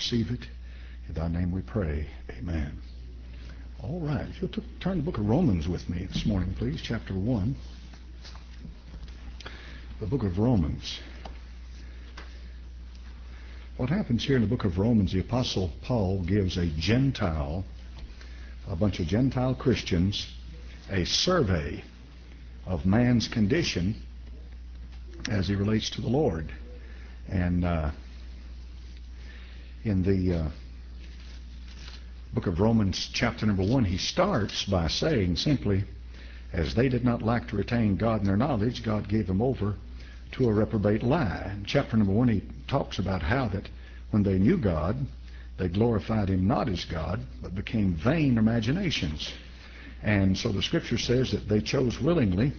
receive it. In thy name we pray. Amen. All right. If you'll turn the book of Romans with me this morning, please. Chapter 1. The book of Romans. What happens here in the book of Romans, the Apostle Paul gives a bunch of Gentile Christians, a survey of man's condition as he relates to the Lord. And in the book of Romans, chapter number 1, he starts by saying simply, as they did not like to retain God in their knowledge, God gave them over to a reprobate lie. In chapter number 1, he talks about how that when they knew God, they glorified him not as God, but became vain imaginations. And so the scripture says that they chose willingly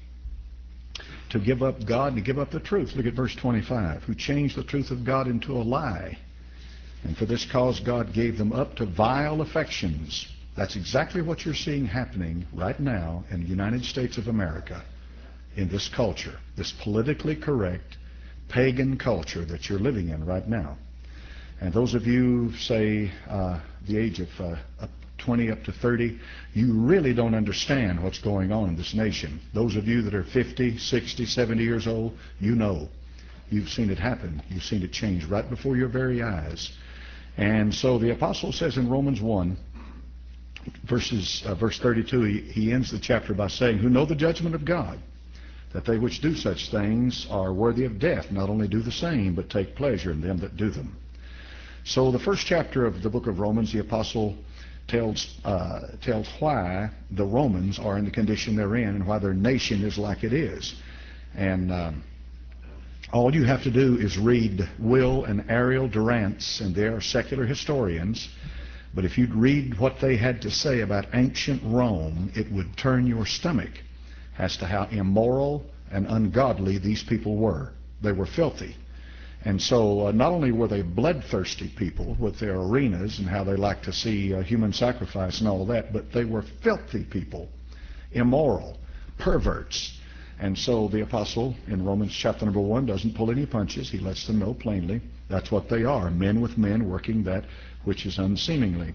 to give up God and to give up the truth. Look at verse 25. Who changed the truth of God into a lie. And for this cause God gave them up to vile affections. That's exactly what you're seeing happening right now in the United States of America, in this culture, this politically correct pagan culture that you're living in right now. And those of you, say, the age of 20 up to 30, you really don't understand what's going on in this nation. Those of you that are 50, 60, 70 years old, you know. You've seen it happen. You've seen it change right before your very eyes. And so the apostle says in Romans 1, verse 32, he ends the chapter by saying, who know the judgment of God, that they which do such things are worthy of death, not only do the same, but take pleasure in them that do them. So the first chapter of the book of Romans, the apostle tells why the Romans are in the condition they're in and why their nation is like it is. And all you have to do is read Will and Ariel Durant's, and they are secular historians, but if you'd read what they had to say about ancient Rome, it would turn your stomach as to how immoral and ungodly these people were. They were filthy. And so not only were they bloodthirsty people with their arenas and how they like to see human sacrifice and all that, but they were filthy people, immoral, perverts. And so the apostle in Romans chapter number 1 doesn't pull any punches. He lets them know plainly that's what they are, men with men working that which is unseemingly.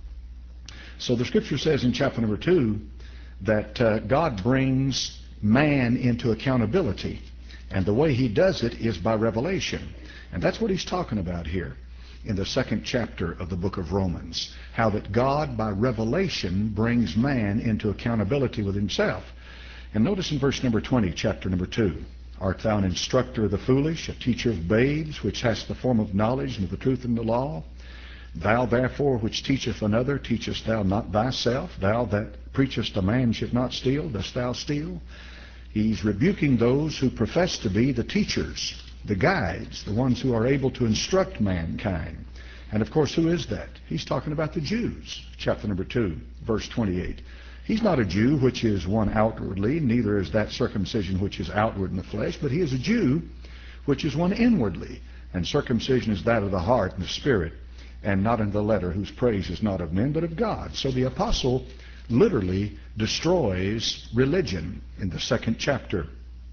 So the scripture says in chapter number 2 that God brings man into accountability. And the way he does it is by revelation. And that's what he's talking about here in the second chapter of the book of Romans. How that God, by revelation, brings man into accountability with himself. And notice in verse number 20, chapter number 2. Art thou an instructor of the foolish, a teacher of babes, which hast the form of knowledge and of the truth in the law? Thou therefore which teacheth another, teachest thou not thyself? Thou that preachest a man should not steal, dost thou steal? He's rebuking those who profess to be the teachers, the guides, the ones who are able to instruct mankind. And of course, who is that? He's talking about the Jews. Chapter number 2, verse 28. He's not a Jew which is one outwardly, neither is that circumcision which is outward in the flesh, but he is a Jew which is one inwardly. And circumcision is that of the heart and the spirit, and not in the letter, whose praise is not of men, but of God. So the apostle literally destroys religion in the second chapter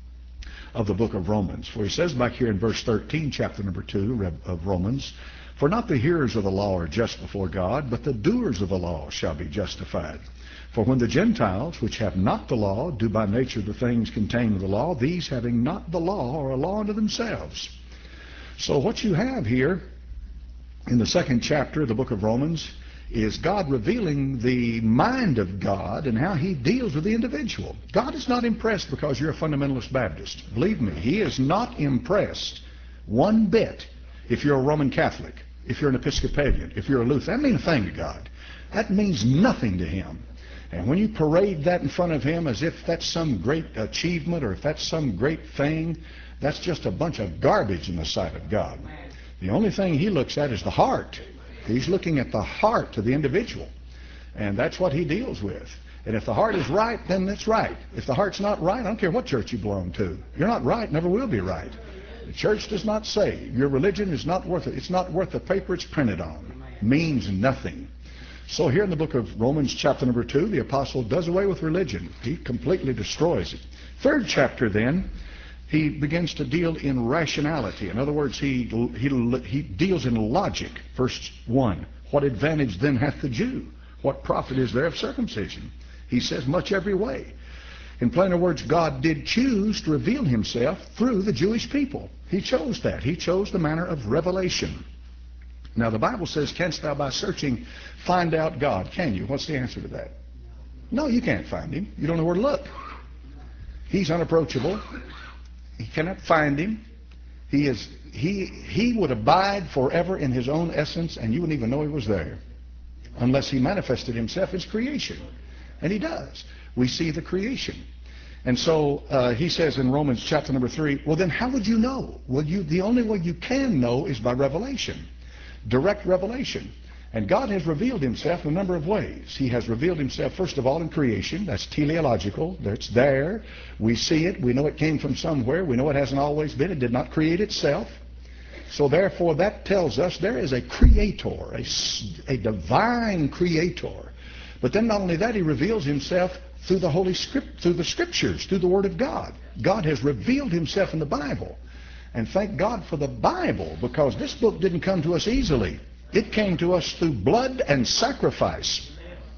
of the book of Romans. For he says back here in verse 13, chapter number 2 of Romans, for not the hearers of the law are just before God, but the doers of the law shall be justified. For when the Gentiles, which have not the law, do by nature the things contained in the law, these having not the law are a law unto themselves. So what you have here in the second chapter of the book of Romans is God revealing the mind of God and how he deals with the individual. God is not impressed because you're a fundamentalist Baptist. Believe me, he is not impressed one bit if you're a Roman Catholic, if you're an Episcopalian, if you're a Lutheran. That means a thing to God. That means nothing to him. And when you parade that in front of him as if that's some great achievement or if that's some great thing, that's just a bunch of garbage in the sight of God. The only thing he looks at is the heart. He's looking at the heart of the individual. And that's what he deals with. And if the heart is right, then it's right. If the heart's not right, I don't care what church you belong to. You're not right, never will be right. The church does not save. Your religion is not worth it. It's not worth the paper it's printed on. It means nothing. So here in the book of Romans chapter number 2, the apostle does away with religion. He completely destroys it. Third chapter then, He begins to deal in rationality. In other words, he deals in logic. Verse 1, what advantage then hath the Jew? What profit is there of circumcision? He says, much every way. In plainer words, God did choose to reveal himself through the Jewish people. He chose that. He chose the manner of revelation. Now the Bible says, canst thou by searching find out God? Can you? What's the answer to that? No, you can't find him. You don't know where to look. He's unapproachable. You cannot find him. He would abide forever in his own essence, and you wouldn't even know he was there unless he manifested himself as creation. And he does. We see the creation. And so he says in Romans chapter number 3, well then how would you know? Well, the only way you can know is by revelation. Direct revelation. And God has revealed himself in a number of ways. He has revealed himself, first of all, in creation. That's teleological. It's there. We see it. We know it came from somewhere. We know it hasn't always been. It did not create itself. So therefore, that tells us there is a creator, a divine creator. But then not only that, he reveals himself through the Holy Script, through the Scriptures, through the Word of God. God has revealed himself in the Bible. And thank God for the Bible, because this book didn't come to us easily. It came to us through blood and sacrifice.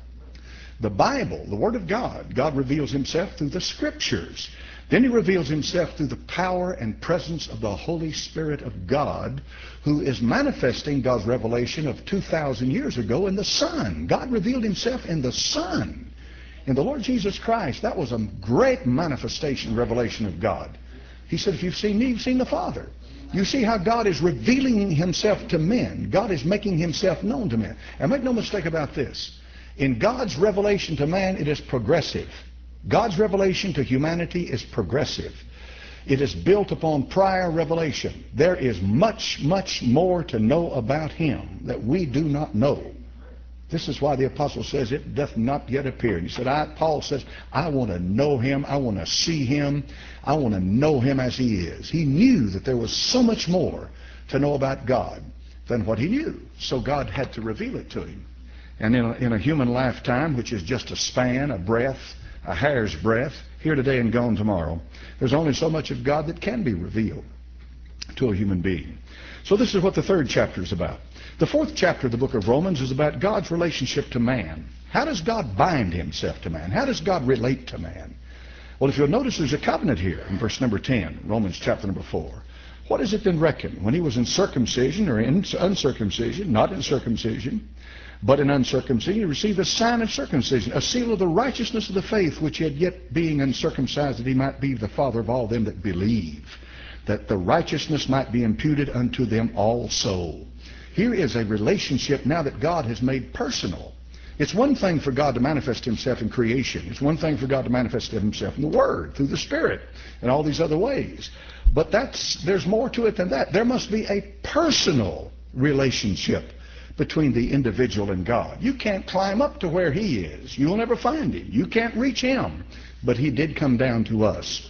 The Bible, the Word of God, God reveals himself through the Scriptures. Then he reveals himself through the power and presence of the Holy Spirit of God, who is manifesting God's revelation of 2,000 years ago in the Son. God revealed himself in the Son. In the Lord Jesus Christ, that was a great manifestation, revelation of God. He said, if you've seen me, you've seen the Father. You see how God is revealing himself to men. God is making himself known to men. And make no mistake about this. In God's revelation to man, it is progressive. God's revelation to humanity is progressive. It is built upon prior revelation. There is much, much more to know about him that we do not know. This is why the apostle says it doth not yet appear. He said, Paul says, I want to know him. I want to see him. I want to know him as he is. He knew that there was so much more to know about God than what he knew. So God had to reveal it to him. And in a human lifetime, which is just a span, a breath, a hair's breadth, here today and gone tomorrow, there's only so much of God that can be revealed to a human being. So this is what the third chapter is about. The fourth chapter of the book of Romans is about God's relationship to man. How does God bind himself to man? How does God relate to man? Well, if you'll notice, there's a covenant here in verse number 10, Romans chapter number 4. What is it then reckoned? When he was in circumcision or in uncircumcision, not in circumcision, but in uncircumcision, he received a sign of circumcision, a seal of the righteousness of the faith, which had yet being uncircumcised, that he might be the father of all them that believe, that the righteousness might be imputed unto them also. Here is a relationship now that God has made personal. It's one thing for God to manifest himself in creation. It's one thing for God to manifest himself in the Word, through the Spirit, and all these other ways. But there's more to it than that. There must be a personal relationship between the individual and God. You can't climb up to where he is. You'll never find him. You can't reach him. But he did come down to us.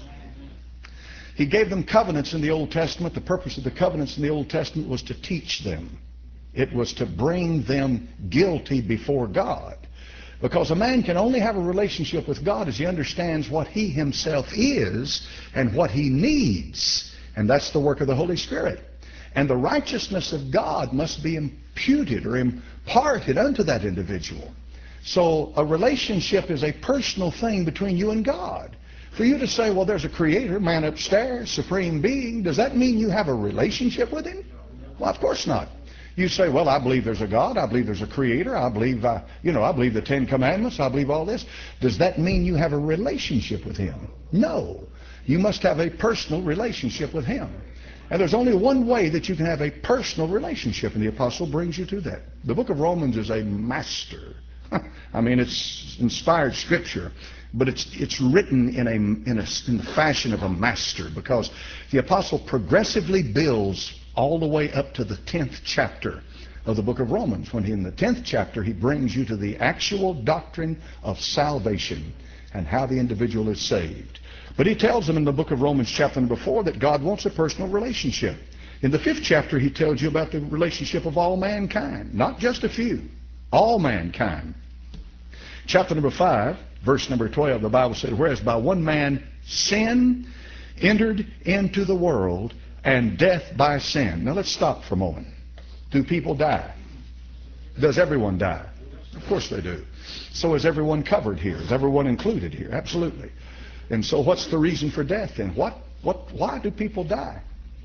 He gave them covenants in the Old Testament. The purpose of the covenants in the Old Testament was to teach them. It was to bring them guilty before God. Because a man can only have a relationship with God as he understands what he himself is and what he needs. And that's the work of the Holy Spirit. And the righteousness of God must be imputed or imparted unto that individual. So a relationship is a personal thing between you and God. For you to say, well, there's a creator, man upstairs, supreme being, does that mean you have a relationship with him? Well, of course not. You say, well, I believe there's a God, I believe there's a creator, I believe the 10 Commandments, I believe all this. Does that mean you have a relationship with him? No. You must have a personal relationship with him. And there's only one way that you can have a personal relationship, and the apostle brings you to that. The book of Romans is a master. I mean, it's inspired scripture, but it's written in the fashion of a master, because the apostle progressively builds all the way up to the 10th chapter of the book of Romans, when in the 10th chapter he brings you to the actual doctrine of salvation and how the individual is saved. But he tells them in the book of Romans chapter number 4 that God wants a personal relationship. In the 5th chapter he tells you about the relationship of all mankind, not just a few, all mankind. Chapter number 5, verse number 12, the Bible said, whereas by one man sin entered into the world, and death by sin. Now let's stop for a moment. Do people die? Does everyone die? Of course they do. So is everyone covered here? Is everyone included here? Absolutely. And so what's the reason for death then? Why do people die?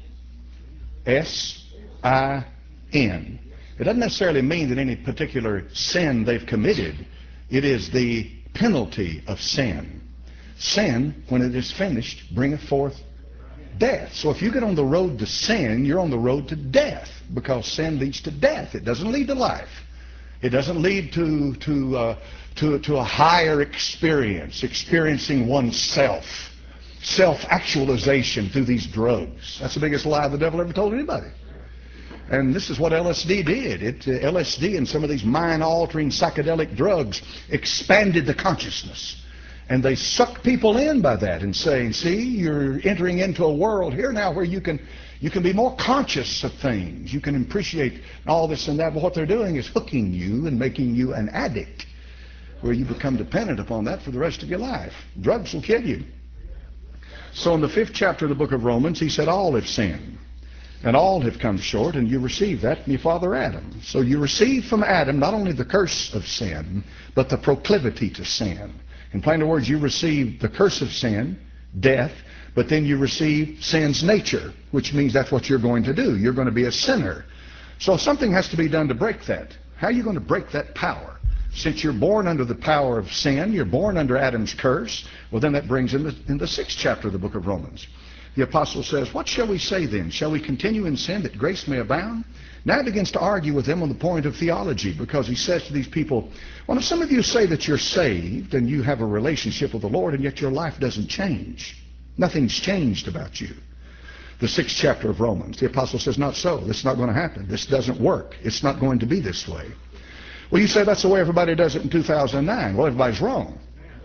S-I-N. It doesn't necessarily mean that any particular sin they've committed. It is the penalty of sin. Sin, when it is finished, bringeth forth death. So if you get on the road to sin, you're on the road to death, because sin leads to death. It doesn't lead to life. It doesn't lead to a higher experience, experiencing oneself, self-actualization through these drugs. That's the biggest lie the devil ever told anybody. And this is what LSD did. LSD and some of these mind-altering psychedelic drugs expanded the consciousness. And they suck people in by that and saying, see, you're entering into a world here now where you can be more conscious of things. You can appreciate all this and that. But what they're doing is hooking you and making you an addict, where you become dependent upon that for the rest of your life. Drugs will kill you. So in the 5th chapter of the book of Romans, he said, all have sinned, and all have come short, and you receive that from your father Adam. So you receive from Adam not only the curse of sin, but the proclivity to sin. In plainer words, you receive the curse of sin, death, but then you receive sin's nature, which means that's what you're going to do. You're going to be a sinner. So something has to be done to break that. How are you going to break that power? Since you're born under the power of sin, you're born under Adam's curse, well then that brings in the 6th chapter of the book of Romans. The apostle says, what shall we say then? Shall we continue in sin that grace may abound? Now he begins to argue with them on the point of theology, because he says to these people, well, if some of you say that you're saved and you have a relationship with the Lord, and yet your life doesn't change. Nothing's changed about you. The 6th chapter of Romans, the apostle says, not so. This is not going to happen. This doesn't work. It's not going to be this way. Well, you say that's the way everybody does it in 2009. Well, everybody's wrong.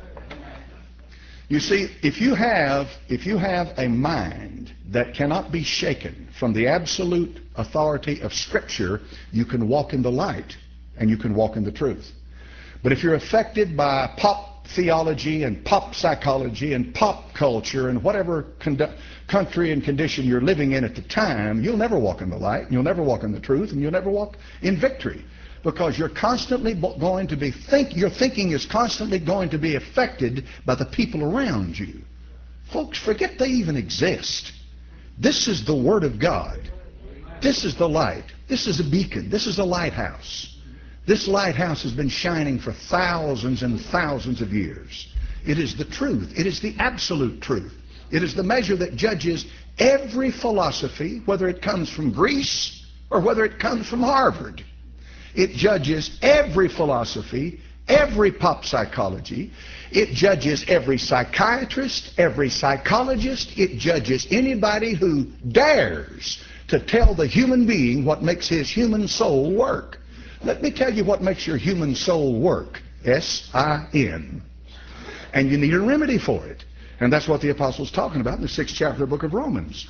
You see, if you have a mind that cannot be shaken from the absolute authority of Scripture, you can walk in the light and you can walk in the truth. But if you're affected by pop theology and pop psychology and pop culture and whatever country and condition you're living in at the time, you'll never walk in the light, and you'll never walk in the truth, and you'll never walk in victory. Because you're constantly going to be your thinking is constantly going to be affected by the people around you. Folks, forget they even exist. This is the Word of God. This is the light. This is a beacon. This is a lighthouse. This lighthouse has been shining for thousands and thousands of years. It is the truth. It is the absolute truth. It is the measure that judges every philosophy, whether it comes from Greece or whether it comes from Harvard. It judges every philosophy, every pop psychology. It judges every psychiatrist, every psychologist. It judges anybody who dares to tell the human being what makes his human soul work. Let me tell you what makes your human soul work. S-I-N. And you need a remedy for it. And that's what the apostle's talking about in the 6th chapter of the book of Romans.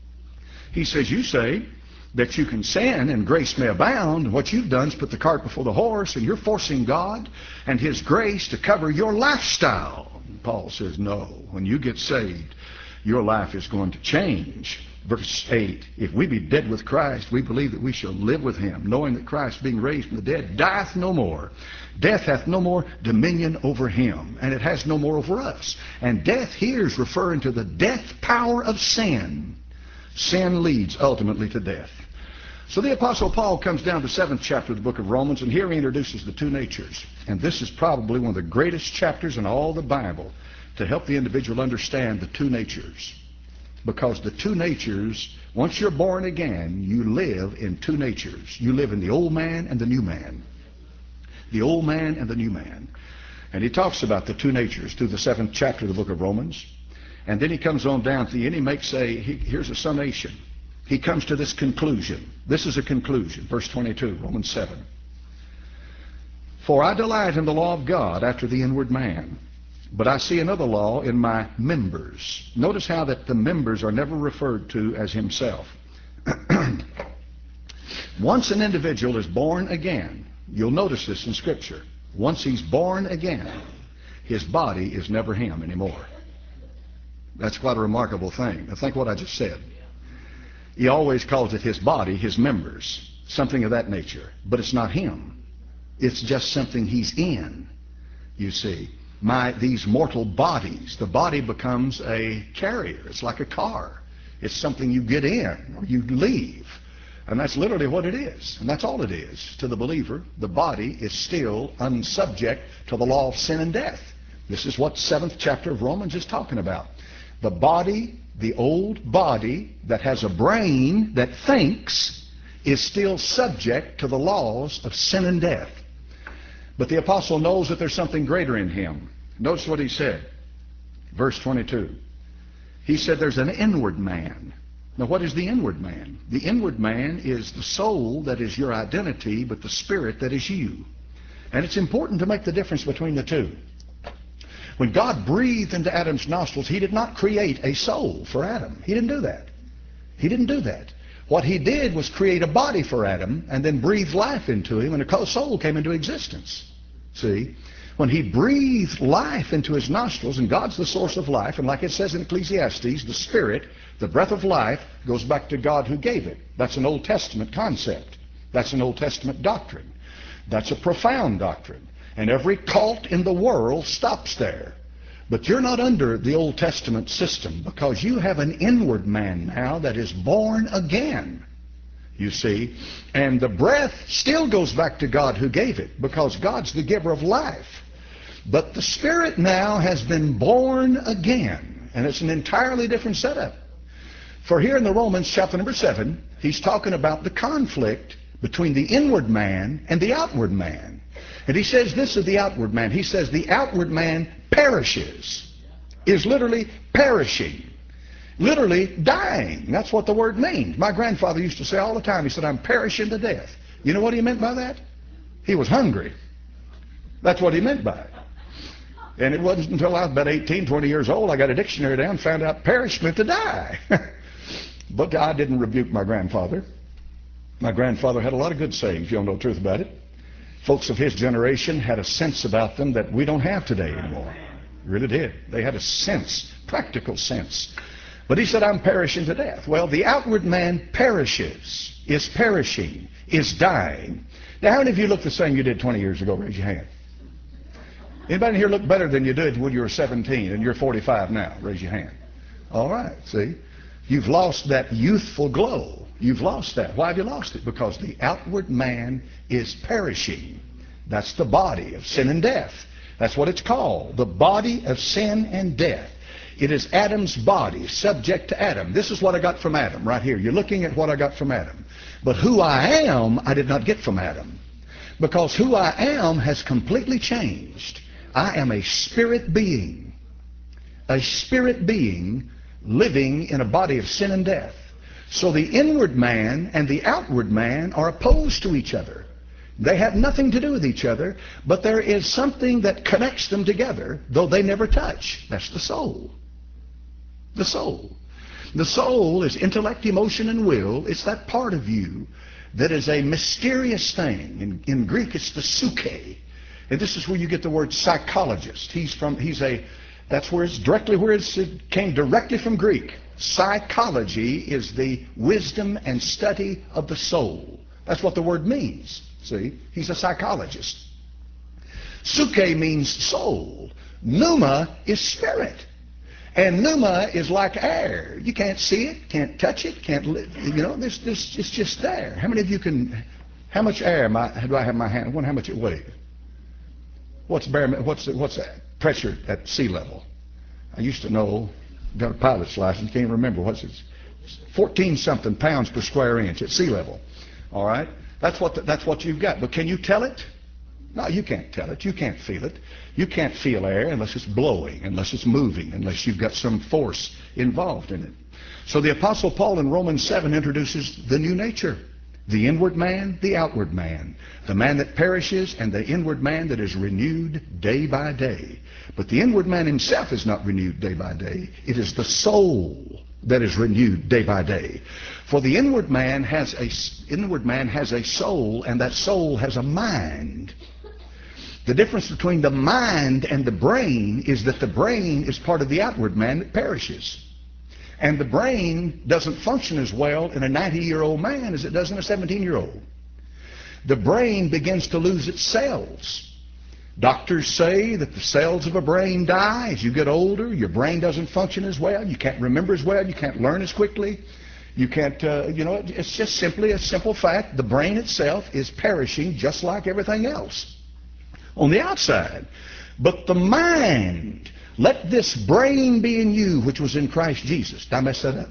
He says, you say that you can sin and grace may abound. What you've done is put the cart before the horse, and you're forcing God and His grace to cover your lifestyle. And Paul says, no. When you get saved, your life is going to change. Verse 8, if we be dead with Christ, we believe that we shall live with Him, knowing that Christ, being raised from the dead, dieth no more. Death hath no more dominion over Him, and it has no more over us. And death here is referring to the death power of sin. Sin leads ultimately to death. So the Apostle Paul comes down to the 7th chapter of the book of Romans, and here he introduces the two natures. And this is probably one of the greatest chapters in all the Bible to help the individual understand the two natures. Because the two natures, once you're born again, you live in two natures. You live in the old man and the new man. The old man and the new man. And he talks about the two natures through the 7th chapter of the book of Romans. And then he comes on down to the end. He makes here's a summation. He comes to this conclusion. This is a conclusion. Verse 22, Romans 7. For I delight in the law of God after the inward man, but I see another law in my members. Notice how that the members are never referred to as himself. Once an individual is born again, you'll notice this in Scripture. Once he's born again, his body is never him anymore. That's quite a remarkable thing. Now think what I just said. He always calls it his body, his members, something of that nature. But it's not him. It's just something he's in, you see. These mortal bodies, the body becomes a carrier. It's like a car. It's something you get in or you leave. And that's literally what it is. And that's all it is. To the believer, the body is still unsubject to the law of sin and death. This is what 7th chapter of Romans is talking about. The body, the old body that has a brain that thinks, is still subject to the laws of sin and death. But the apostle knows that there's something greater in him. Notice what he said. Verse 22. He said there's an inward man. Now what is the inward man? The inward man is the soul that is your identity, but the spirit that is you. And it's important to make the difference between the two. When God breathed into Adam's nostrils, he did not create a soul for Adam. He didn't do that. He didn't do that. What he did was create a body for Adam and then breathe life into him, and a soul came into existence. See? When he breathed life into his nostrils, and God's the source of life, and like it says in Ecclesiastes, the spirit, the breath of life, goes back to God who gave it. That's an Old Testament concept. That's an Old Testament doctrine. That's a profound doctrine. And every cult in the world stops there. But you're not under the Old Testament system, because you have an inward man now that is born again. You see, and the breath still goes back to God who gave it, because God's the giver of life. But the spirit now has been born again, and it's an entirely different setup. For here in the Romans chapter number 7, he's talking about the conflict between the inward man and the outward man. And he says this of the outward man. He says the outward man perishes, is literally perishing. Literally dying. That's what the word means. My grandfather used to say all the time, he said, I'm perishing to death. You know what he meant by that? He was hungry. That's what he meant by it. And it wasn't until I was about 18, 20 years old, I got a dictionary down and found out perish meant to die. But I didn't rebuke my grandfather. My grandfather had a lot of good sayings. You don't know the truth about it. Folks of his generation had a sense about them that we don't have today anymore. Really did. They had a sense, practical sense. But he said, I'm perishing to death. Well, the outward man perishes, is perishing, is dying. Now, how many of you look the same you did 20 years ago? Raise your hand. Anybody here look better than you did when you were 17 and you're 45 now? Raise your hand. All right, see? You've lost that youthful glow. You've lost that. Why have you lost it? Because the outward man is perishing. That's the body of sin and death. That's what it's called, the body of sin and death. It is Adam's body, subject to Adam. This is what I got from Adam right here. You're looking at what I got from Adam. But who I am, I did not get from Adam. Because who I am has completely changed. I am a spirit being. A spirit being living in a body of sin and death. So the inward man and the outward man are opposed to each other. They have nothing to do with each other, but there is something that connects them together, though they never touch. That's the soul. The soul. The soul is intellect, emotion, and will. It's that part of you that is a mysterious thing. In Greek, it's the psyche. And this is where you get the word psychologist. That's where it's directly it came directly from Greek. Psychology is the wisdom and study of the soul. That's what the word means. See, he's a psychologist. Psyche means soul. Pneuma is spirit. And pneuma is like air. You can't see it, can't touch it, can't live. You know, it's just there. How many of you can, how much air do I have in my hand? I wonder how much it weighs. What's that pressure at sea level? I used to know, got a pilot's license, can't remember. What's it? 14-something pounds per square inch at sea level. All right? That's what you've got. But can you tell it? No, you can't tell it. You can't feel it. You can't feel air unless it's blowing, unless it's moving, unless you've got some force involved in it. So the Apostle Paul in Romans 7 introduces the new nature. The inward man, the outward man. The man that perishes and the inward man that is renewed day by day. But the inward man himself is not renewed day by day. It is the soul that is renewed day by day. For the inward man has a soul, and that soul has a mind. The difference between the mind and the brain is that the brain is part of the outward man that perishes. And the brain doesn't function as well in a 90-year-old man as it does in a 17-year-old. The brain begins to lose its cells. Doctors say that the cells of a brain die as you get older. Your brain doesn't function as well. You can't remember as well. You can't learn as quickly. You can't, it's just simply a simple fact. The brain itself is perishing just like everything else on the outside. But the mind, let this brain be in you which was in Christ Jesus. Did I mess that up?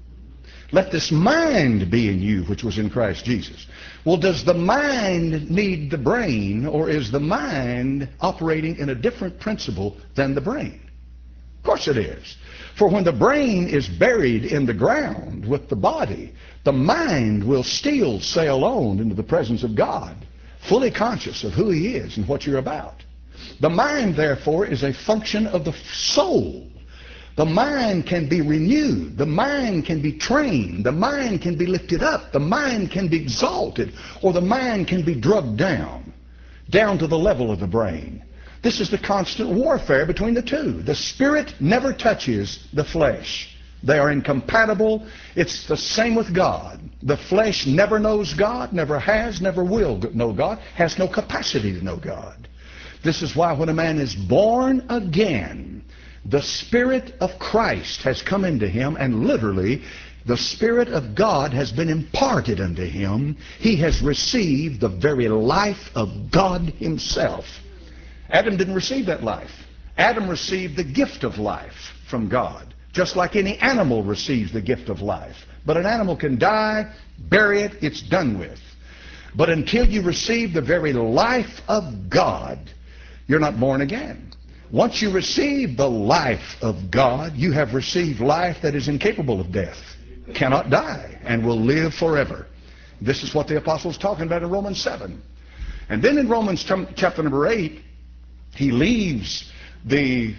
Let this mind be in you which was in Christ Jesus. Well, does the mind need the brain, or is the mind operating in a different principle than the brain? Of course it is. For when the brain is buried in the ground with the body, the mind will still sail on into the presence of God, fully conscious of who He is and what you're about. The mind, therefore, is a function of the soul. The mind can be renewed. The mind can be trained. The mind can be lifted up. The mind can be exalted. Or the mind can be drugged down to the level of the brain. This is the constant warfare between the two. The spirit never touches the flesh. They are incompatible. It's the same with God. The flesh never knows God, never has, never will know God, has no capacity to know God. This is why when a man is born again, the Spirit of Christ has come into him, and literally the Spirit of God has been imparted unto him. He has received the very life of God Himself. Adam didn't receive that life. Adam received the gift of life from God, just like any animal receives the gift of life. But an animal can die, bury it, it's done with. But until you receive the very life of God, you're not born again. Once you receive the life of God, you have received life that is incapable of death, cannot die, and will live forever. This is what the apostle is talking about in Romans 7. And then in Romans chapter number 8, he leaves the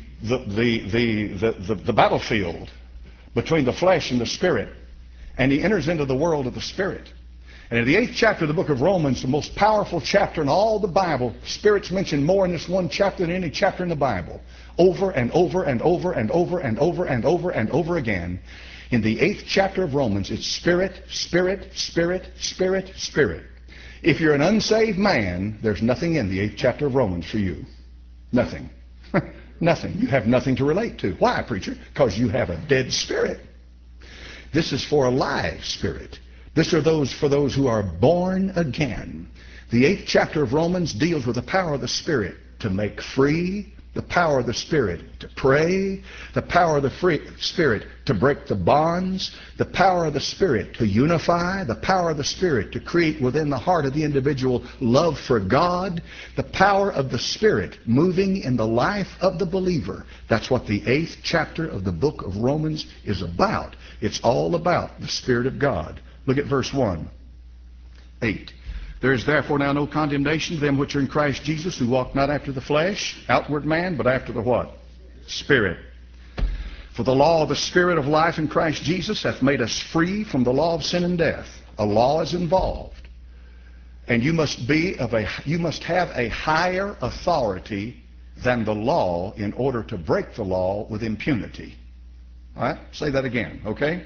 battlefield between the flesh and the spirit, and he enters into the world of the spirit. And in the 8th chapter of the book of Romans, the most powerful chapter in all the Bible, Spirit's mentioned more in this one chapter than any chapter in the Bible. Over and over and over and over and over and over and over again. In the 8th chapter of Romans, it's Spirit, Spirit, Spirit, Spirit, Spirit. If you're an unsaved man, there's nothing in the 8th chapter of Romans for you. Nothing. Nothing. You have nothing to relate to. Why, preacher? Because you have a dead spirit. This is for a live spirit. This are for those who are born again. The 8th chapter of Romans deals with the power of the Spirit to make free, the power of the Spirit to pray, the power of the Spirit to break the bonds, the power of the Spirit to unify, the power of the Spirit to create within the heart of the individual love for God, the power of the Spirit moving in the life of the believer. That's what the 8th chapter of the book of Romans is about. It's all about the Spirit of God. Look at verse 1. 8. There is therefore now no condemnation to them which are in Christ Jesus, who walk not after the flesh, outward man, but after the what? Spirit. For the law of the Spirit of life in Christ Jesus hath made us free from the law of sin and death. A law is involved. And you must have a higher authority than the law in order to break the law with impunity. All right? Say that again, okay?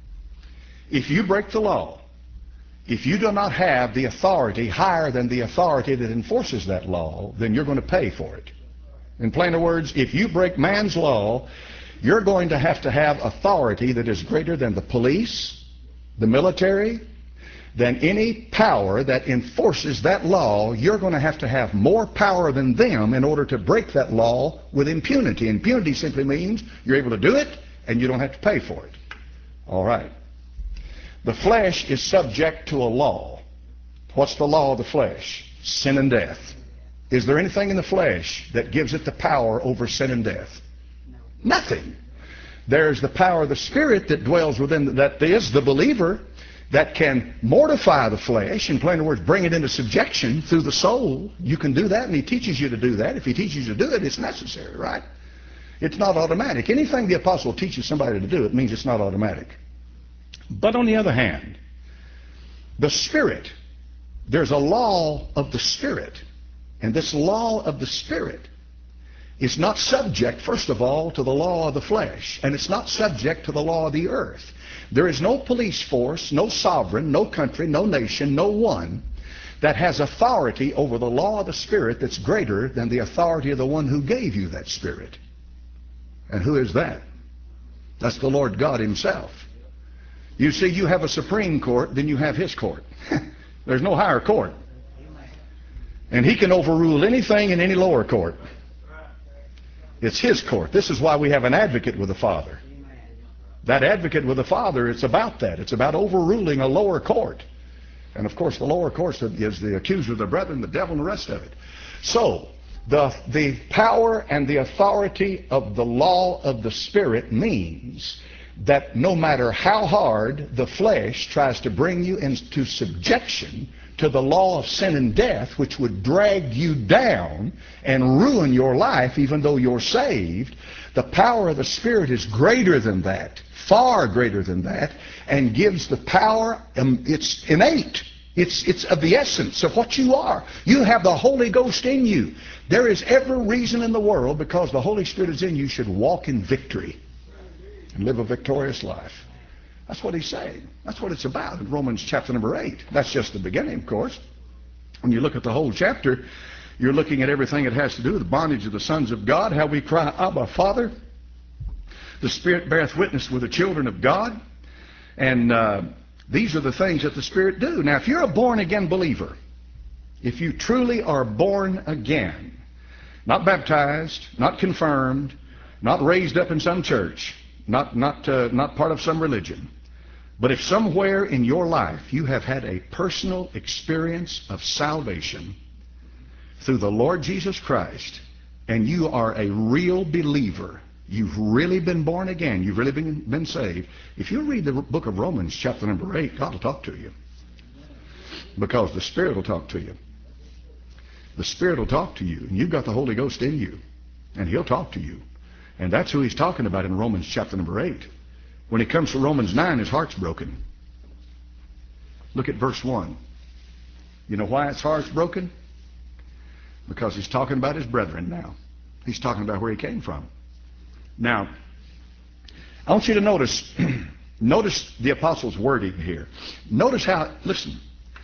If you break the law, if you do not have the authority higher than the authority that enforces that law, then you're going to pay for it. In plainer words, if you break man's law, you're going to have authority that is greater than the police, the military, than any power that enforces that law. You're going to have more power than them in order to break that law with impunity. Impunity simply means you're able to do it and you don't have to pay for it. All right. The flesh is subject to a law. What's the law of the flesh? Sin and death. Is there anything in the flesh that gives it the power over sin and death? Nothing. There's the power of the Spirit that dwells within, that is the believer, that can mortify the flesh, in plain words, bring it into subjection through the soul. You can do that, and He teaches you to do that. If He teaches you to do it, it's necessary, right? It's not automatic. Anything the apostle teaches somebody to do, it means it's not automatic. But on the other hand, the Spirit, there's a law of the Spirit And this law of the Spirit is not subject, first of all, to the law of the flesh, and it's not subject to the law of the earth. There is no police force, no sovereign, no country, no nation, no one that has authority over the law of the Spirit that's greater than the authority of the one who gave you that Spirit. And who is that? That's the Lord God himself. You see, you have a supreme court, then you have his court. There's no higher court. And he can overrule anything in any lower court. It's his court. This is why we have an advocate with the Father. That advocate with the Father, it's about that. It's about overruling a lower court. And of course, the lower court is the accuser of the brethren, the devil, and the rest of it. So, the power and the authority of the law of the Spirit means that no matter how hard the flesh tries to bring you into subjection to the law of sin and death, which would drag you down and ruin your life even though you're saved, the power of the Spirit is greater than that, far greater than that, and gives the power, it's innate. It's of the essence of what you are. You have the Holy Ghost in you. There is every reason in the world, because the Holy Spirit is in you, should walk in victory and live a victorious life. That's what he's saying. That's what it's about in Romans chapter number 8. That's just the beginning, of course. When you look at the whole chapter, you're looking at everything it has to do with the bondage of the sons of God, how we cry, Abba, Father. The Spirit beareth witness with the children of God. And these are the things that the Spirit do. Now, if you're a born-again believer, if you truly are born again, not baptized, not confirmed, not raised up in some church, not part of some religion, but if somewhere in your life you have had a personal experience of salvation through the Lord Jesus Christ, and you are a real believer, you've really been born again, you've really been saved, if you read the book of Romans chapter number 8, God will talk to you. Because the Spirit will talk to you. The Spirit will talk to you, and you've got the Holy Ghost in you, and he'll talk to you. And that's who he's talking about in Romans chapter number 8. When he comes to Romans 9, his heart's broken. Look at verse 1. You know why his heart's broken? Because he's talking about his brethren now. He's talking about where he came from. Now, I want you to notice, notice the apostle's wording here. Notice how, listen,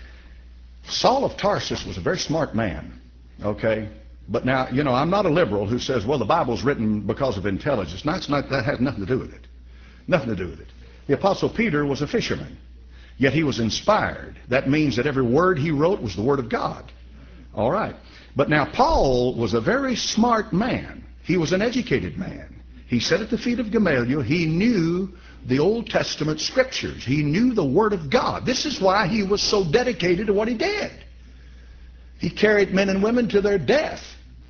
Saul of Tarsus was a very smart man, okay? But now, you know, I'm not a liberal who says, well, the Bible's written because of intelligence. No, that has nothing to do with it. Nothing to do with it. The Apostle Peter was a fisherman, yet he was inspired. That means that every word he wrote was the Word of God. All right. But now Paul was a very smart man. He was an educated man. He sat at the feet of Gamaliel. He knew the Old Testament Scriptures. He knew the Word of God. This is why he was so dedicated to what he did. He carried men and women to their death.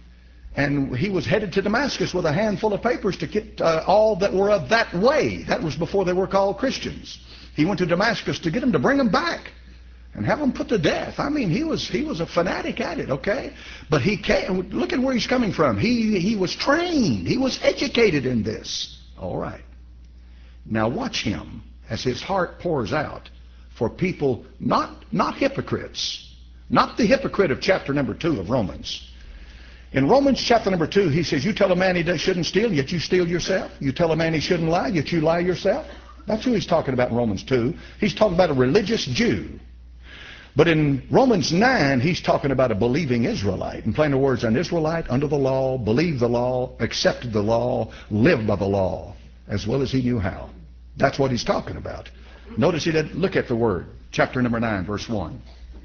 And he was headed to Damascus with a handful of papers to get all that were of that way. That was before they were called Christians. He went to Damascus to get them, to bring them back and have them put to death. I mean, he was a fanatic at it, okay? But he came, look at where he's coming from. He was trained. He was educated in this. All right. Now watch him as his heart pours out for people, not hypocrites, not the hypocrite of chapter number 2 of Romans. In Romans chapter number 2, he says, you tell a man he shouldn't steal, yet you steal yourself. You tell a man he shouldn't lie, yet you lie yourself. That's who he's talking about in Romans 2. He's talking about a religious Jew. But in Romans 9, he's talking about a believing Israelite. In plainer words, an Israelite under the law, believed the law, accepted the law, lived by the law, as well as he knew how. That's what he's talking about. Notice he did. Look at the word. Chapter number 9, verse 1.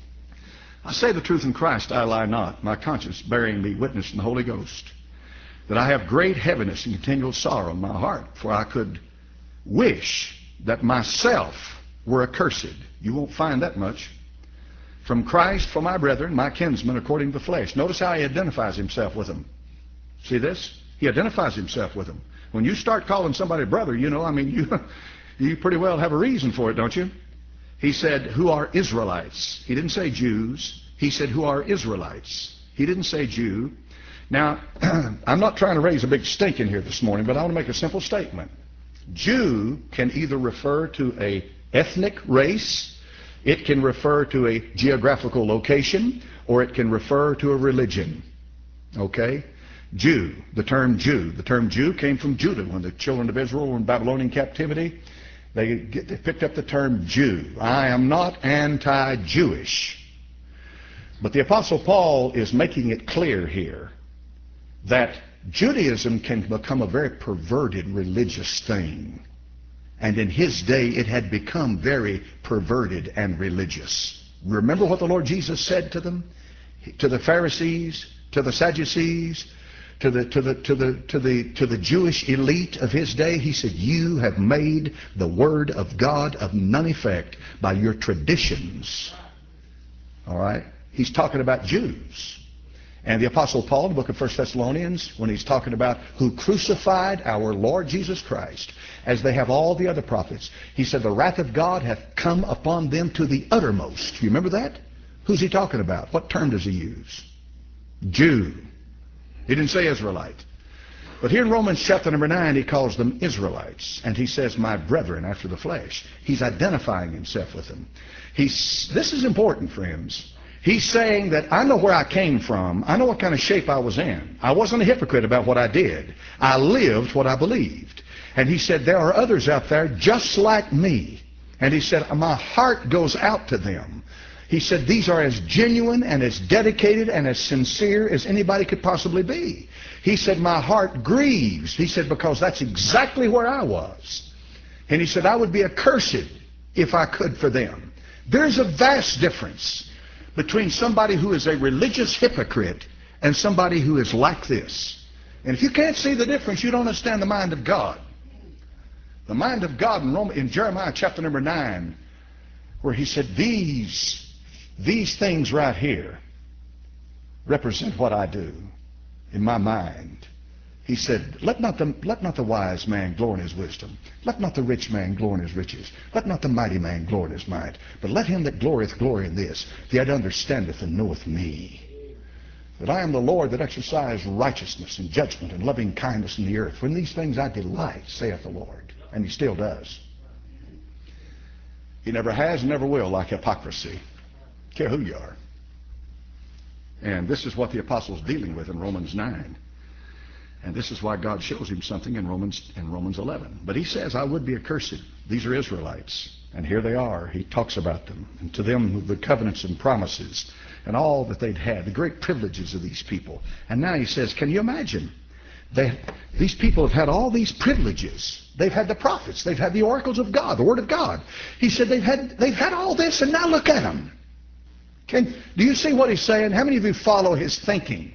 I say the truth in Christ, I lie not, my conscience bearing me witness in the Holy Ghost, that I have great heaviness and continual sorrow in my heart, for I could wish that myself were accursed. You won't find that much. From Christ for my brethren, my kinsmen, according to the flesh. Notice how he identifies himself with them. See this? He identifies himself with them. When you start calling somebody brother, you know, I mean, you pretty well have a reason for it, don't you? He said, who are Israelites. He didn't say Jews. He said, who are Israelites. He didn't say Jew. Now, I'm not trying to raise a big stink in here this morning, but I want to make a simple statement. Jew can either refer to a ethnic race. It can refer to a geographical location, or it can refer to a religion. Okay? Jew, the term Jew. The term Jew came from Judah. When the children of Israel were in Babylonian captivity, they picked up the term Jew. I am not anti-Jewish. But the Apostle Paul is making it clear here that Judaism can become a very perverted religious thing. And in his day, it had become very perverted and religious. Remember what the Lord Jesus said to them? To the Pharisees, to the Sadducees, to the Jewish elite of his day. He said, you have made the word of God of none effect by your traditions. All right? He's talking about Jews. And the Apostle Paul, in the book of 1 Thessalonians, when he's talking about who crucified our Lord Jesus Christ, as they have all the other prophets, he said, the wrath of God hath come upon them to the uttermost. You remember that? Who's he talking about? What term does he use? Jew. He didn't say Israelite. But here in Romans chapter number 9, he calls them Israelites. And he says, my brethren after the flesh. He's identifying himself with them. This is important, friends. He's saying that I know where I came from. I know what kind of shape I was in. I wasn't a hypocrite about what I did. I lived what I believed. And he said, there are others out there just like me. And he said, my heart goes out to them. He said, these are as genuine and as dedicated and as sincere as anybody could possibly be. He said, my heart grieves. He said, because that's exactly where I was. And he said, I would be accursed if I could for them. There's a vast difference between somebody who is a religious hypocrite and somebody who is like this. And if you can't see the difference, you don't understand the mind of God. The mind of God in Jeremiah chapter number 9, where he said, these things right here represent what I do in my mind. He said, let not the wise man glory in his wisdom. Let not the rich man glory in his riches. Let not the mighty man glory in his might. But let him that glorieth glory in this, that understandeth and knoweth me. That I am the Lord that exercise righteousness and judgment and loving kindness in the earth. For in these things I delight, saith the Lord. And he still does. He never has and never will like hypocrisy. Care who you are. And this is what the apostle's dealing with in Romans 9. And this is why God shows him something in Romans 11. But he says, I would be accursed. These are Israelites. And here they are. He talks about them. And to them, the covenants and promises and all that they'd had, the great privileges of these people. And now he says, can you imagine? These people have had all these privileges. They've had the prophets. They've had the oracles of God, the Word of God. He said they've had all this, and now look at them. Do you see what he's saying? How many of you follow his thinking?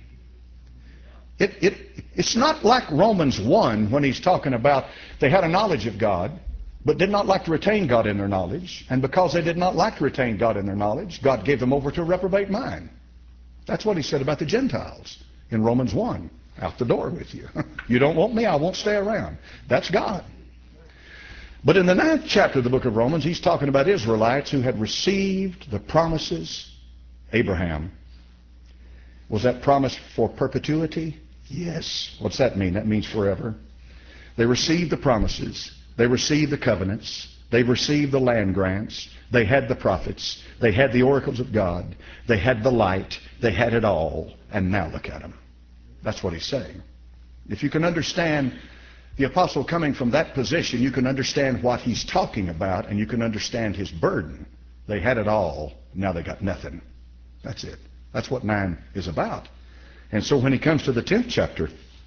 It's not like Romans 1 when he's talking about they had a knowledge of God, but did not like to retain God in their knowledge. And because they did not like to retain God in their knowledge, God gave them over to a reprobate mind. That's what he said about the Gentiles in Romans 1. Out the door with you. You don't want me, I won't stay around. That's God. But in the 9th chapter of the book of Romans, he's talking about Israelites who had received the promises. Abraham. Was that promise for perpetuity? Yes. What's that mean? That means forever. They received the promises. They received the covenants. They received the land grants. They had the prophets. They had the oracles of God. They had the light. They had it all. And now look at them. That's what he's saying. If you can understand the apostle coming from that position, you can understand what he's talking about, and you can understand his burden. They had it all. Now they got nothing. That's it. That's what 9 is about. And so when he comes to the 10th chapter,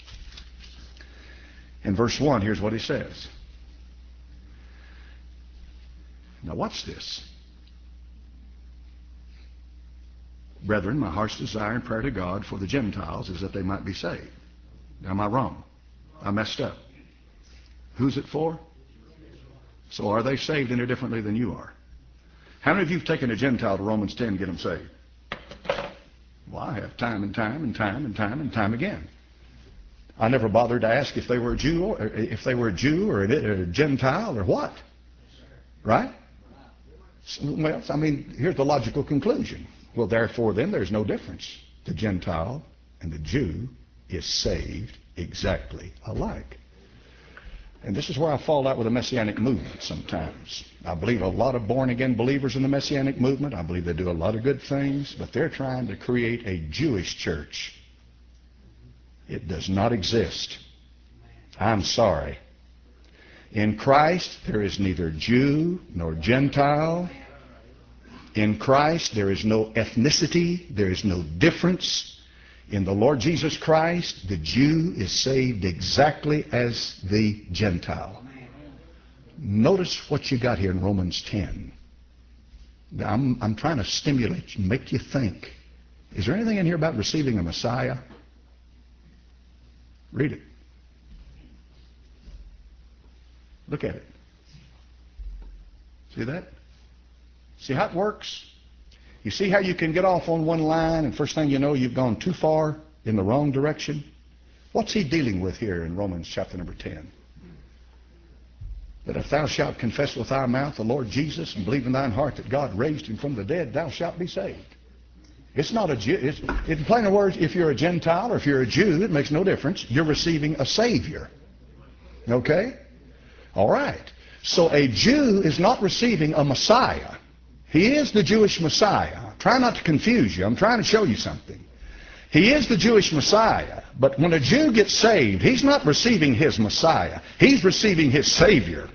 in verse 1, here's what he says. Now watch this. Brethren, my heart's desire and prayer to God for the Gentiles is that they might be saved. Now, am I wrong? I messed up. Who's it for? So are they saved any differently than you are? How many of you have taken a Gentile to Romans 10 and get them saved? Well, I have time and time and time and time and time again. I never bothered to ask if they were a Jew or a Gentile or what. Right? Well, I mean, here's the logical conclusion. Well, therefore, then there's no difference. The Gentile and the Jew is saved exactly alike. And this is where I fall out with the Messianic movement sometimes. I believe a lot of born-again believers in the Messianic movement. I believe they do a lot of good things, but they're trying to create a Jewish church. It does not exist. I'm sorry. In Christ, there is neither Jew nor Gentile. In Christ, there is no ethnicity. There is no difference. In the Lord Jesus Christ, the Jew is saved exactly as the Gentile. Notice what you got here in Romans 10. I'm trying to stimulate you, make you think. Is there anything in here about receiving a Messiah? Read it. Look at it. See that? See how it works? You see how you can get off on one line and first thing you know you've gone too far in the wrong direction? What's he dealing with here in Romans chapter number 10? That if thou shalt confess with thy mouth the Lord Jesus and believe in thine heart that God raised him from the dead, thou shalt be saved. It's not a Jew. In plain words, if you're a Gentile or if you're a Jew, it makes no difference. You're receiving a Savior. Okay? All right. So a Jew is not receiving a Messiah. He is the Jewish Messiah. Try not to confuse you. I'm trying to show you something. He is the Jewish Messiah. But when a Jew gets saved, he's not receiving his Messiah. He's receiving his Savior.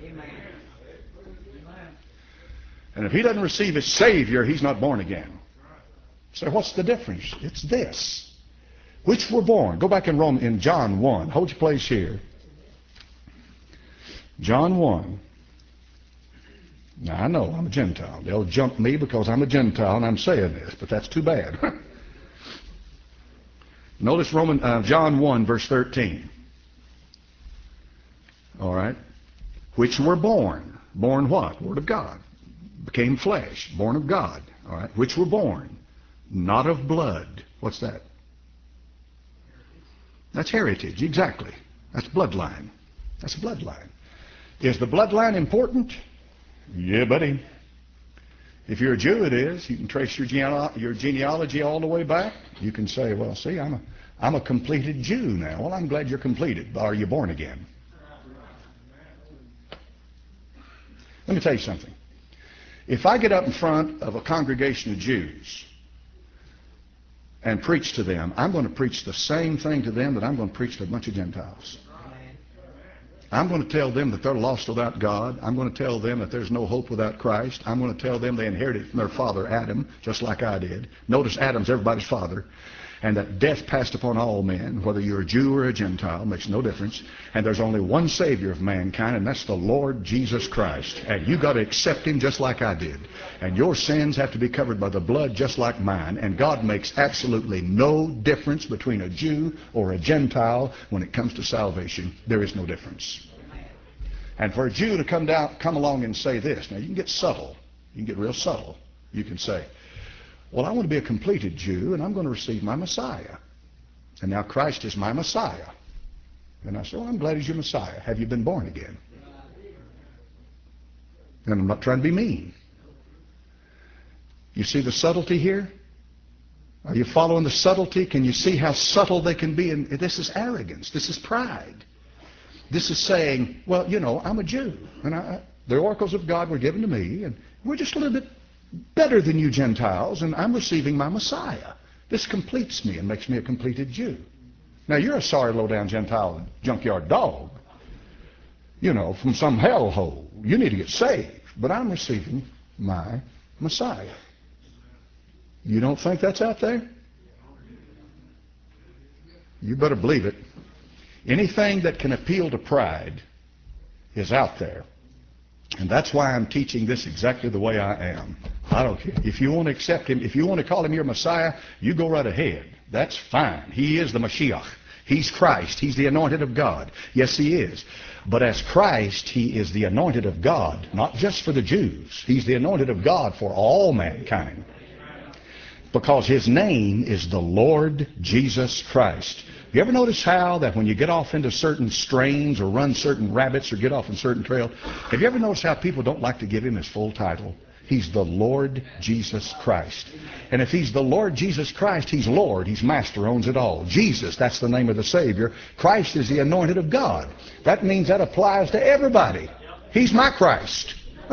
And if he doesn't receive his Savior, he's not born again. So what's the difference? It's this. Which were born. Go back in John 1. Hold your place here. John 1. Now, I know I'm a Gentile. They'll jump me because I'm a Gentile and I'm saying this, but that's too bad. Notice John 1, verse 13. All right. Which were born. Born what? Word of God. Became flesh. Born of God. All right. Which were born. Not of blood. What's that? That's heritage. Exactly. That's bloodline. That's a bloodline. Is the bloodline important? Yeah, buddy. If you're a Jew, it is. You can trace your genealogy all the way back. You can say, well, see, I'm a completed Jew now. Well, I'm glad you're completed. But are you born again? Let me tell you something. If I get up in front of a congregation of Jews and preach to them, I'm going to preach the same thing to them that I'm going to preach to a bunch of Gentiles. I'm going to tell them that they're lost without God. I'm going to tell them that there's no hope without Christ. I'm going to tell them they inherited from their father Adam, just like I did. Notice Adam's everybody's father. And that death passed upon all men, whether you're a Jew or a Gentile, makes no difference. And there's only one Savior of mankind, and that's the Lord Jesus Christ. And you got to accept him just like I did. And your sins have to be covered by the blood just like mine. And God makes absolutely no difference between a Jew or a Gentile when it comes to salvation. There is no difference. And for a Jew to come along and say this, now you can get subtle. You can get real subtle. You can say, well, I want to be a completed Jew, and I'm going to receive my Messiah. And now Christ is my Messiah. And I say, well, I'm glad he's your Messiah. Have you been born again? And I'm not trying to be mean. You see the subtlety here? Are you following the subtlety? Can you see how subtle they can be? And this is arrogance. This is pride. This is saying, well, you know, I'm a Jew. And the oracles of God were given to me, and we're just a little bit better than you Gentiles, and I'm receiving my Messiah. This completes me and makes me a completed Jew. Now, you're a sorry, low-down Gentile junkyard dog, you know, from some hellhole. You need to get saved, but I'm receiving my Messiah. You don't think that's out there? You better believe it. Anything that can appeal to pride is out there. And that's why I'm teaching this exactly the way I am. I don't care. If you want to accept him, if you want to call him your Messiah, you go right ahead. That's fine. He is the Mashiach. He's Christ. He's the anointed of God. Yes, he is. But as Christ, he is the anointed of God, not just for the Jews. He's the anointed of God for all mankind. Because his name is the Lord Jesus Christ. You ever notice how that when you get off into certain strains or run certain rabbits or get off in certain trails, have you ever noticed how people don't like to give him his full title? He's the Lord Jesus Christ. And if He's the Lord Jesus Christ, He's Lord. He's Master, owns it all. Jesus, that's the name of the Savior. Christ is the anointed of God. That means that applies to everybody. He's my Christ.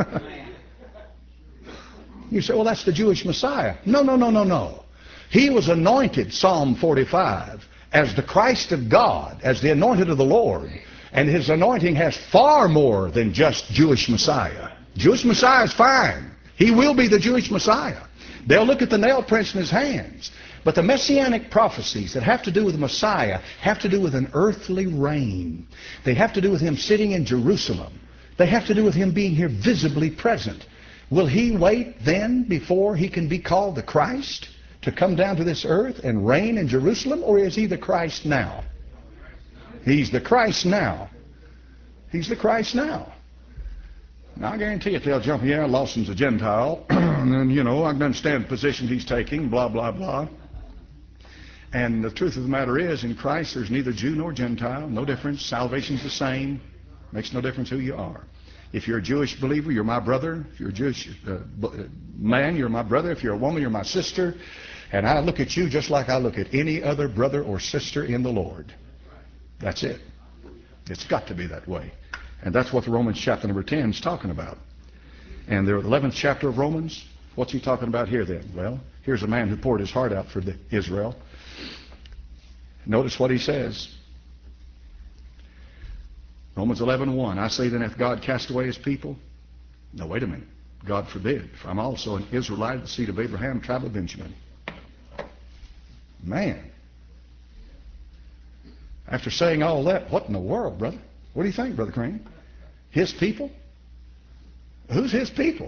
You say, well, that's the Jewish Messiah. No, no, no, no, no. He was anointed, Psalm 45, as the Christ of God, as the anointed of the Lord. And His anointing has far more than just Jewish Messiah. Jewish Messiah is fine. He will be the Jewish Messiah. They'll look at the nail prints in His hands. But the messianic prophecies that have to do with the Messiah have to do with an earthly reign. They have to do with Him sitting in Jerusalem. They have to do with Him being here visibly present. Will He wait then before He can be called the Christ to come down to this earth and reign in Jerusalem? Or is He the Christ now? He's the Christ now. He's the Christ now. Now, I guarantee you, they'll jump, yeah, Lawson's a Gentile, and then, you know, I can understand the position he's taking, blah, blah, blah. And the truth of the matter is, in Christ, there's neither Jew nor Gentile, no difference. Salvation's the same. Makes no difference who you are. If you're a Jewish believer, you're my brother. If you're a Jewish man, you're my brother. If you're a woman, you're my sister. And I look at you just like I look at any other brother or sister in the Lord. That's it. It's got to be that way. And that's what the Romans chapter number 10 is talking about. And the 11th chapter of Romans, what's he talking about here then? Well, here's a man who poured his heart out for Israel. Notice what he says. Romans 11:1, I say then, hath God cast away His people? No, wait a minute. God forbid. For I'm also an Israelite, the seed of Abraham, tribe of Benjamin. Man. After saying all that, what in the world, brother? What do you think, Brother Crane? His people? Who's His people?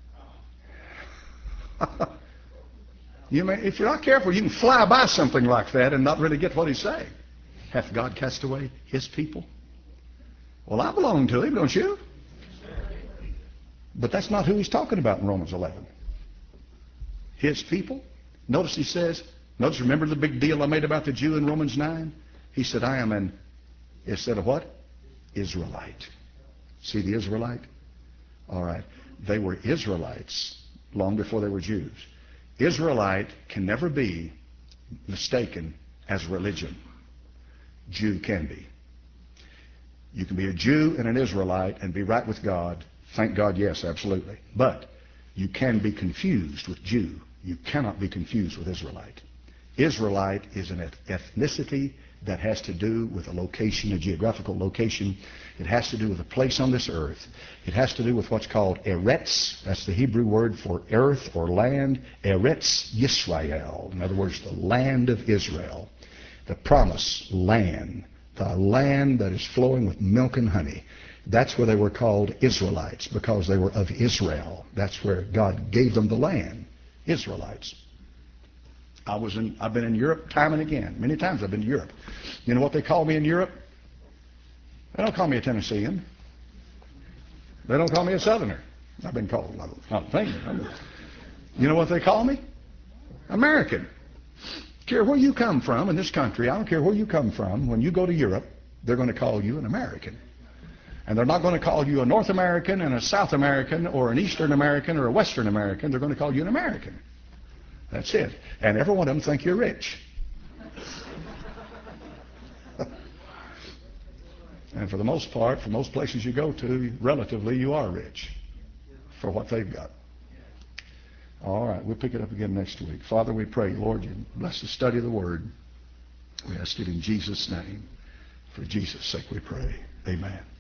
You may, if you're not careful, you can fly by something like that and not really get what he's saying. Hath God cast away His people? Well, I belong to Him, don't you? But that's not who he's talking about in Romans 11. His people? Notice he says, remember the big deal I made about the Jew in Romans 9? He said, I am an, instead of what? Israelite. See the Israelite? All right. They were Israelites long before they were Jews. Israelite can never be mistaken as religion. Jew can be. You can be a Jew and an Israelite and be right with God. Thank God, yes, absolutely. But you can be confused with Jew. You cannot be confused with Israelite. Israelite is an ethnicity that has to do with a location, a geographical location. It has to do with a place on this earth. It has to do with what's called Eretz. That's the Hebrew word for earth or land. Eretz Yisrael. In other words, the land of Israel. The promised land. The land that is flowing with milk and honey. That's where they were called Israelites, because they were of Israel. That's where God gave them the land. Israelites. I've been in Europe time and again. Many times I've been to Europe. You know what they call me in Europe? They don't call me a Tennessean. They don't call me a Southerner. I've been called a lot of things. You know what they call me? American. I don't care where you come from in this country. I don't care where you come from. When you go to Europe, they're going to call you an American. And they're not going to call you a North American and a South American or an Eastern American or a Western American. They're going to call you an American. That's it. And every one of them think you're rich. And for the most part, for most places you go to, relatively, you are rich for what they've got. All right, we'll pick it up again next week. Father, we pray, Lord, you bless the study of the Word. We ask it in Jesus' name. For Jesus' sake we pray. Amen.